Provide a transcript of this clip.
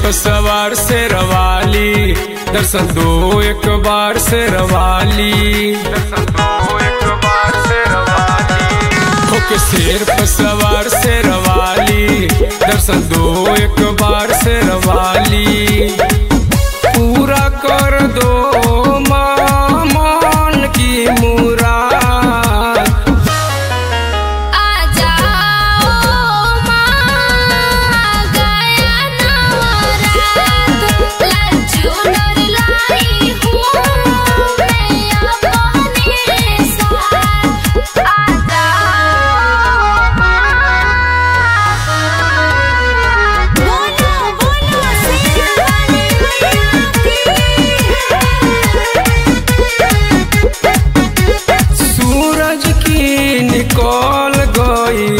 पर सवार शेरवाली, दर्शन दो एक बार शेरवाली, दर्शन दो एक बार शेरवाली। होके शेर पर सवार शेरवाली, दर्शन दो एक बार शेरवाली। पूरा कर दो माँ मान की मुराद। निकल गई